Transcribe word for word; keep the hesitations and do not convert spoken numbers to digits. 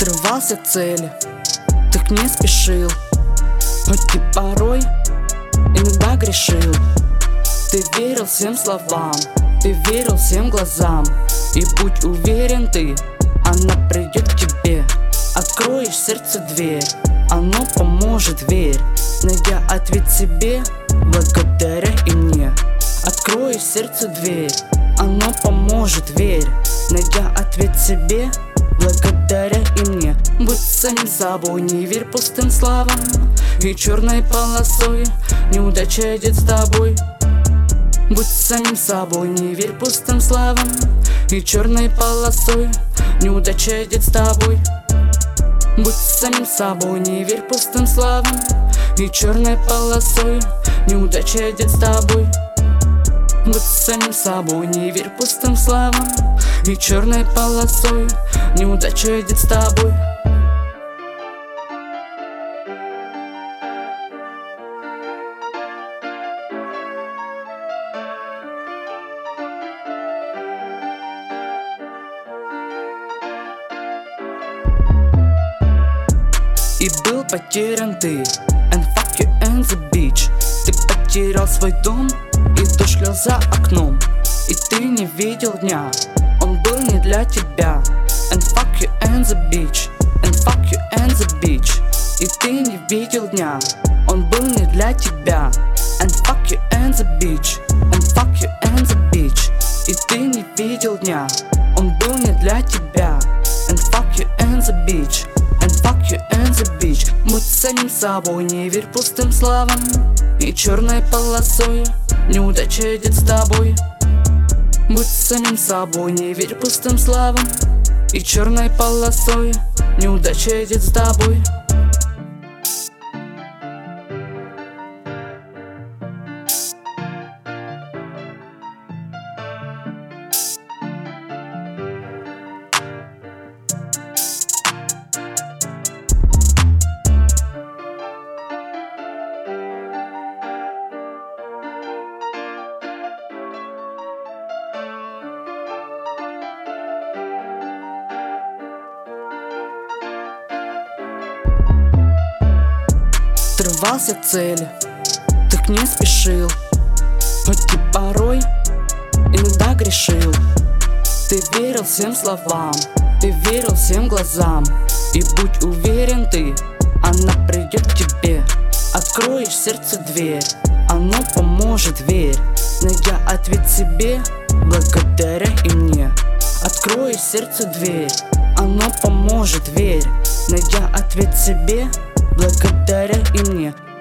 Отрывался от цели, так не спешил, хоть и порой иногда грешил. Ты верил всем словам, ты верил всем глазам, и будь уверен ты, она придет к тебе. Откроешь сердце дверь, оно поможет, верь, найдя ответ себе, благодаря и мне. Откроешь сердце дверь, оно поможет, верь, найдя ответ себе, благодаря и мне. Будь самим собой, не верь пустым словам, и черной полосой неудача идет с тобой. Будь самим собой, не верь пустым словам, и черной полосой неудача идет с тобой. Будь самим собой, не верь пустым словам, и черной полосой неудача идет с тобой. Будь самим собой, не верь пустым словам, и черной полосой неудача идет с тобой. И был потерян ты, and fuck you in the beach. Ты потерял свой дом, и дождь лил за окном, и ты не видел дня, он был не для тебя. And fuck you in the beach, and fuck you in the beach. И ты не видел дня, он был не для тебя. And fuck you in the beach, and fuck you in the beach. И ты не видел дня, он был не для тебя. And fuck you in the beach, and fuck you in the beach. Будь самим собой, не верь пустым словам, и черной полосой неудача идет с тобой. Будь самим собой, не верь пустым словам, и черной полосой неудача идет с тобой. Отрывался от цели, так не спешил, хоть и порой иногда грешил. Ты верил всем словам, ты верил всем глазам, и будь уверен ты, она придет к тебе. Откроешь сердце дверь, оно поможет, верь, найдя ответ себе, благодаря и мне. Откроешь сердце дверь, оно поможет, верь, найдя ответ себе, благодаря и мне.